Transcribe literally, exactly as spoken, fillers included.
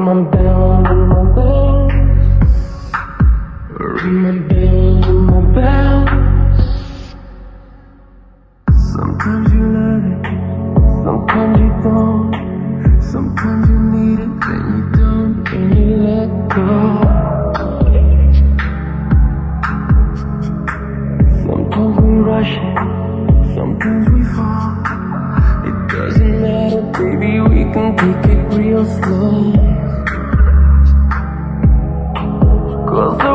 my bell, ring my bell, ring my bell, ring my bell. Sometimes you love it, sometimes you don't. Sometimes you need it, then you don't, then you let go. Sometimes we rush it, sometimes we fall. It doesn't matter, baby, we can take it real slow. 'Cause